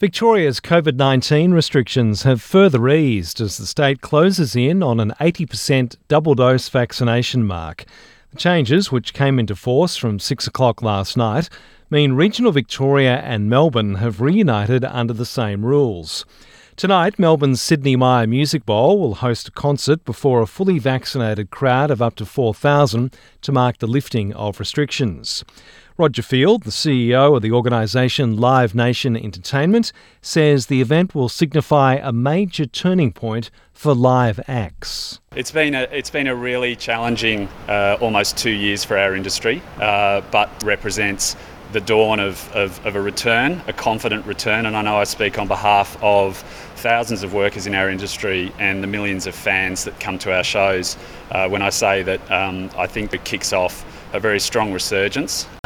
Victoria's COVID-19 restrictions have further eased as the state closes in on an 80% double-dose vaccination mark. The changes, which came into force from 6 o'clock last night, mean regional Victoria and Melbourne have reunited under the same rules. Tonight, Melbourne's Sydney Myer Music Bowl will host a concert before a fully vaccinated crowd of up to 4,000 to mark the lifting of restrictions. Roger Field, the CEO of the organisation Live Nation Entertainment, says the event will signify a major turning point for live acts. It's been a really challenging almost 2 years for our industry, but represents the dawn of a return, a confident return, and I know I speak on behalf of thousands of workers in our industry and the millions of fans that come to our shows when I say that I think it kicks off a very strong resurgence